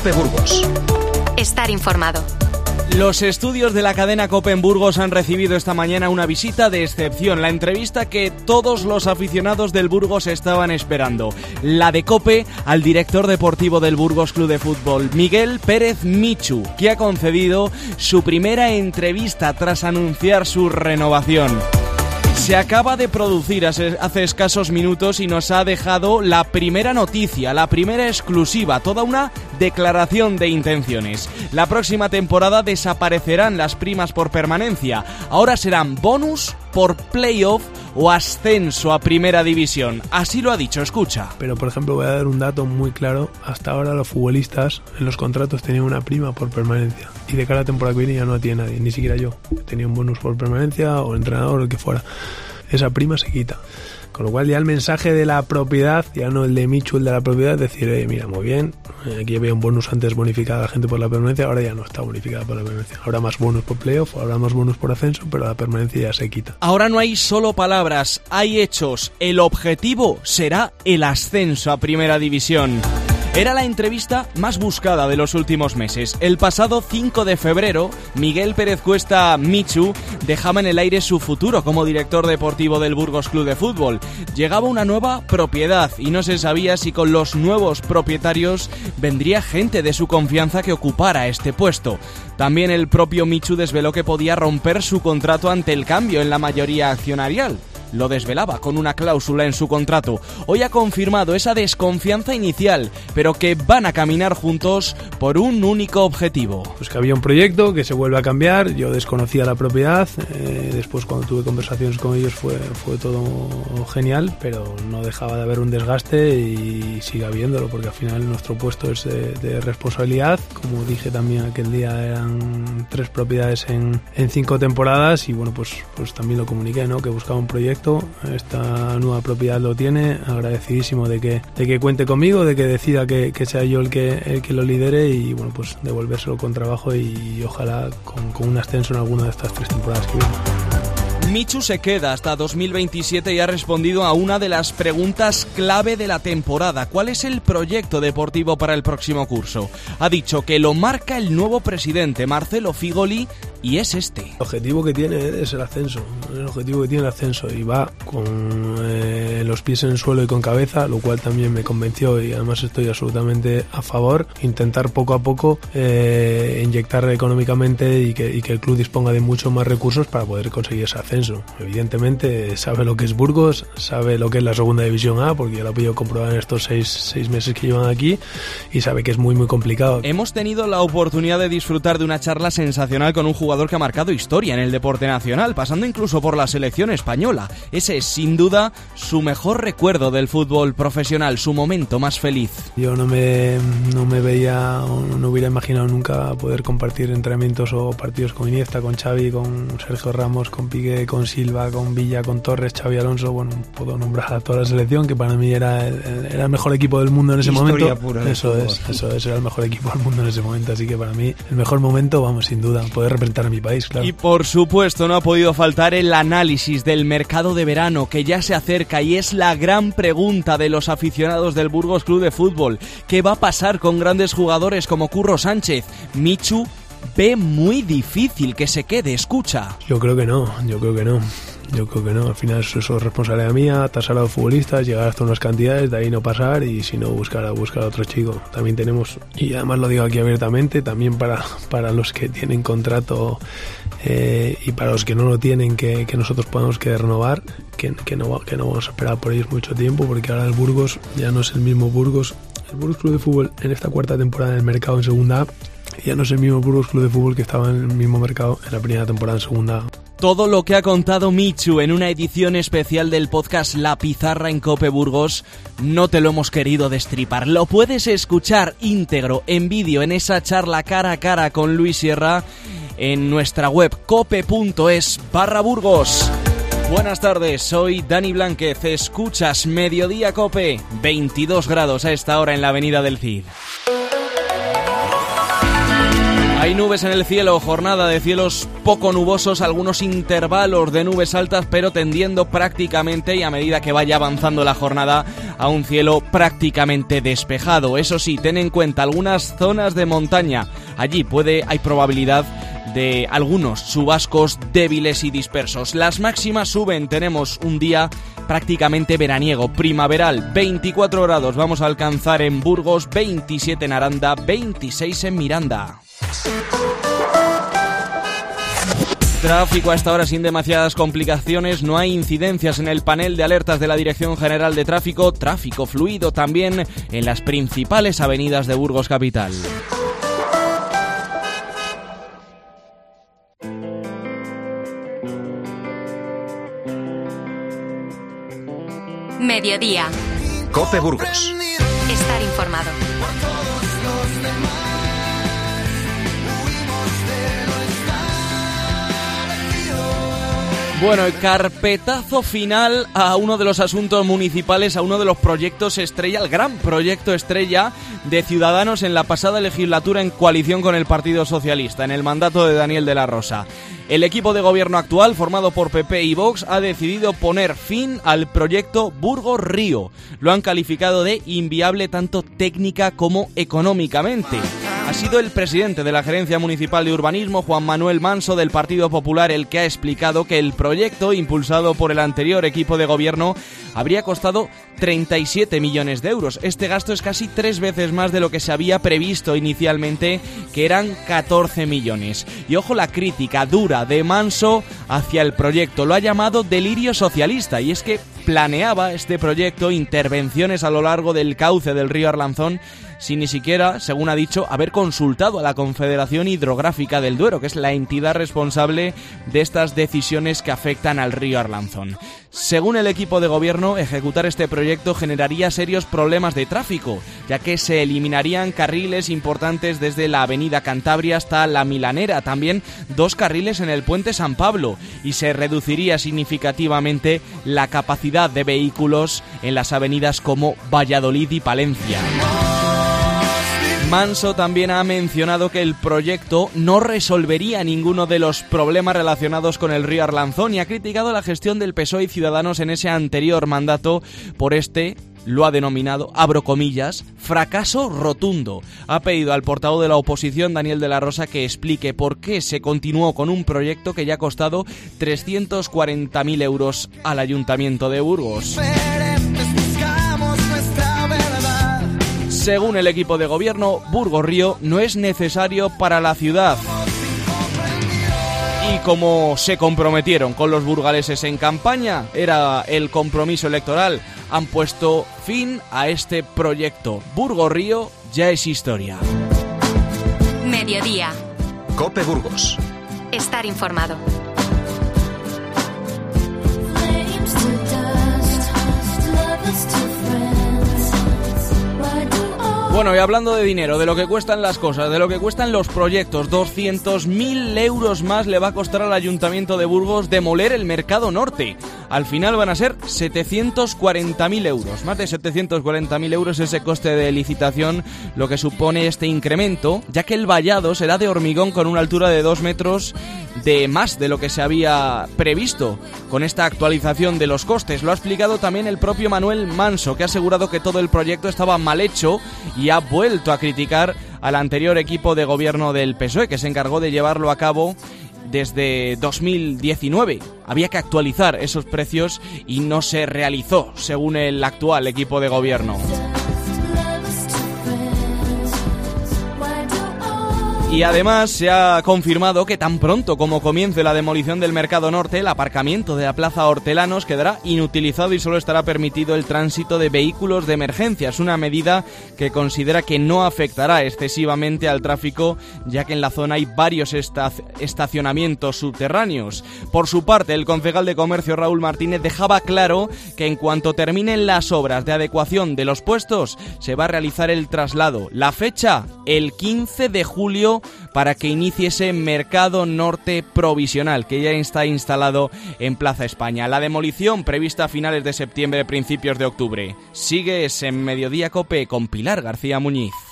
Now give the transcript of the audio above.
COPE Burgos. Estar informado. Los estudios de la cadena COPE en Burgos han recibido esta mañana una visita de excepción, la entrevista que todos los aficionados del Burgos estaban esperando, la de COPE al director deportivo del Burgos Club de Fútbol, Miguel Pérez Michu, que ha concedido su primera entrevista tras anunciar su renovación. Se acaba de producir hace escasos minutos y nos ha dejado la primera noticia, la primera exclusiva, toda una declaración de intenciones. La próxima temporada desaparecerán las primas por permanencia, ahora serán bonus por playoff o ascenso a primera división. Así lo ha dicho, escucha. Pero por ejemplo voy a dar un dato muy claro. Hasta ahora los futbolistas en los contratos tenían una prima por permanencia y de cara a la temporada que viene ya no la tiene nadie, ni siquiera yo. Tenía un bonus por permanencia o el entrenador o el que fuera. Esa prima se quita. Con lo cual ya el mensaje de la propiedad, ya no el de Michu, el de la propiedad, es decir, mira, muy bien, aquí había un bonus antes bonificada a la gente por la permanencia, ahora ya no está bonificada por la permanencia. Habrá más bonus por playoff, habrá más bonus por ascenso, pero la permanencia ya se quita. Ahora no hay solo palabras, hay hechos. El objetivo será el ascenso a primera división. Era la entrevista más buscada de los últimos meses. El pasado 5 de febrero, Miguel Pérez Cuesta Michu dejaba en el aire su futuro como director deportivo del Burgos Club de Fútbol. Llegaba una nueva propiedad y no se sabía si con los nuevos propietarios vendría gente de su confianza que ocupara este puesto. También el propio Michu desveló que podía romper su contrato ante el cambio en la mayoría accionarial. Lo desvelaba con una cláusula en su contrato. Hoy ha confirmado esa desconfianza inicial, pero que van a caminar juntos por un único objetivo. Pues que había un proyecto que se vuelve a cambiar, yo desconocía la propiedad, después cuando tuve conversaciones con ellos fue todo genial, pero no dejaba de haber un desgaste y sigue habiéndolo, porque al final nuestro puesto es de responsabilidad. Como dije también aquel día, eran 3 propiedades en 5 temporadas y bueno, pues también lo comuniqué, ¿no? Que buscaba un proyecto. Esta nueva propiedad lo tiene, agradecidísimo de que cuente conmigo, de que decida que sea yo el que lo lidere y bueno, pues devolvérselo con trabajo y ojalá con un ascenso en alguna de estas 3 temporadas que vienen. Michu se queda hasta 2027 y ha respondido a una de las preguntas clave de la temporada. ¿Cuál es el proyecto deportivo para el próximo curso? Ha dicho que lo marca el nuevo presidente, Marcelo Figoli, y es este. El objetivo que tiene es el ascenso, y va con los pies en el suelo y con cabeza, lo cual también me convenció y además estoy absolutamente a favor. Intentar poco a poco inyectar económicamente y que el club disponga de muchos más recursos para poder conseguir ese ascenso. Evidentemente sabe lo que es Burgos, sabe lo que es la segunda división A, porque ya lo he podido comprobar en estos 6 meses que llevan aquí, y sabe que es muy muy complicado. Hemos tenido la oportunidad de disfrutar de una charla sensacional con un jugador que ha marcado historia en el deporte nacional, pasando incluso por la selección española. Ese es sin duda su mejor recuerdo del fútbol profesional, su momento más feliz. Yo no me veía o no hubiera imaginado nunca poder compartir entrenamientos o partidos con Iniesta, con Xavi, con Sergio Ramos, con Piqué, con Silva, con Villa, con Torres, Xavi Alonso. Bueno, puedo nombrar a toda la selección, que para mí era el mejor equipo del mundo en ese momento. Pura, eso es, era el mejor equipo del mundo en ese momento, así que para mí el mejor momento, vamos, sin duda, poder representar a mi país, claro. Y por supuesto no ha podido faltar el análisis del mercado de verano que ya se acerca y es la gran pregunta de los aficionados del Burgos Club de Fútbol. ¿Qué va a pasar con grandes jugadores como Curro Sánchez? Michu ve muy difícil que se quede, escucha. Yo creo que no. Al final eso es responsabilidad mía, tasar a los futbolistas, llegar hasta unas cantidades, de ahí no pasar y si no buscar a otro chico. También tenemos, y además lo digo aquí abiertamente, también para los que tienen contrato y para los que no lo tienen, que nosotros podamos que renovar, que no vamos a esperar por ellos mucho tiempo, porque ahora el Burgos ya no es el mismo Burgos. El Burgos Club de Fútbol en esta 4ª temporada del mercado en segunda A ya no es el mismo Burgos Club de Fútbol que estaba en el mismo mercado en la primera temporada en segunda A. Todo lo que ha contado Michu en una edición especial del podcast La Pizarra en COPE Burgos no te lo hemos querido destripar. Lo puedes escuchar íntegro en vídeo en esa charla cara a cara con Luis Sierra en nuestra web cope.es/Burgos. Buenas tardes, soy Dani Blánquez, escuchas Mediodía Cope, 22 grados a esta hora en la avenida del Cid. Hay nubes en el cielo, jornada de cielos poco nubosos, algunos intervalos de nubes altas, pero tendiendo prácticamente, y a medida que vaya avanzando la jornada, a un cielo prácticamente despejado. Eso sí, ten en cuenta algunas zonas de montaña. Allí hay probabilidad de algunos chubascos débiles y dispersos. Las máximas suben, tenemos un día prácticamente veraniego, primaveral, 24 grados vamos a alcanzar en Burgos, 27 en Aranda, 26 en Miranda. Tráfico a esta hora sin demasiadas complicaciones, no hay incidencias en el panel de alertas de la Dirección General de Tráfico, tráfico fluido también en las principales avenidas de Burgos capital. Mediodía. COPE Burgos. Estar informado. Bueno, el carpetazo final a uno de los asuntos municipales, a uno de los proyectos estrella, el gran proyecto estrella de Ciudadanos en la pasada legislatura en coalición con el Partido Socialista, en el mandato de Daniel de la Rosa. El equipo de gobierno actual, formado por PP y Vox, ha decidido poner fin al proyecto Burgos-Río. Lo han calificado de inviable tanto técnica como económicamente. Ha sido el presidente de la Gerencia Municipal de Urbanismo, Juan Manuel Manso, del Partido Popular, el que ha explicado que el proyecto, impulsado por el anterior equipo de gobierno, habría costado 37 millones de euros. Este gasto es casi 3 veces más de lo que se había previsto inicialmente, que eran 14 millones. Y ojo la crítica dura de Manso hacia el proyecto. Lo ha llamado delirio socialista, y es que planeaba este proyecto intervenciones a lo largo del cauce del río Arlanzón sin ni siquiera, según ha dicho, haber consultado a la Confederación Hidrográfica del Duero, que es la entidad responsable de estas decisiones que afectan al río Arlanzón. Según el equipo de gobierno, ejecutar este proyecto generaría serios problemas de tráfico, ya que se eliminarían carriles importantes desde la avenida Cantabria hasta la Milanera, también 2 carriles en el puente San Pablo, y se reduciría significativamente la capacidad de vehículos en las avenidas como Valladolid y Palencia. Manso también ha mencionado que el proyecto no resolvería ninguno de los problemas relacionados con el río Arlanzón y ha criticado la gestión del PSOE y Ciudadanos en ese anterior mandato por lo ha denominado, abro comillas, fracaso rotundo. Ha pedido al portavoz de la oposición, Daniel de la Rosa, que explique por qué se continuó con un proyecto que ya ha costado 340.000 euros al Ayuntamiento de Burgos. Según el equipo de gobierno, Burgos-Río no es necesario para la ciudad. Y como se comprometieron con los burgaleses en campaña, era el compromiso electoral, han puesto fin a este proyecto. Burgos-Río ya es historia. Mediodía. COPE Burgos. Estar informado. Bueno, y hablando de dinero, de lo que cuestan las cosas, de lo que cuestan los proyectos, 200.000 euros más le va a costar al Ayuntamiento de Burgos demoler el Mercado Norte. Al final van a ser 740.000 euros, más de 740.000 euros ese coste de licitación, lo que supone este incremento, ya que el vallado será de hormigón con una altura de 2 metros de más de lo que se había previsto. Con esta actualización de los costes, lo ha explicado también el propio Manuel Manso, que ha asegurado que todo el proyecto estaba mal hecho y ha vuelto a criticar al anterior equipo de gobierno del PSOE, que se encargó de llevarlo a cabo desde 2019. Había que actualizar esos precios y no se realizó, según el actual equipo de gobierno. Y además se ha confirmado que tan pronto como comience la demolición del Mercado Norte, el aparcamiento de la Plaza Hortelanos quedará inutilizado y solo estará permitido el tránsito de vehículos de emergencia. Es una medida que considera que no afectará excesivamente al tráfico, ya que en la zona hay varios estacionamientos subterráneos. Por su parte, el concejal de Comercio, Raúl Martínez, dejaba claro que en cuanto terminen las obras de adecuación de los puestos, se va a realizar el traslado. La fecha, el 15 de julio, para que inicie ese Mercado Norte provisional que ya está instalado en Plaza España. La demolición prevista a finales de septiembre, principios de octubre. Sigues en Mediodía COPE con Pilar García Muñiz.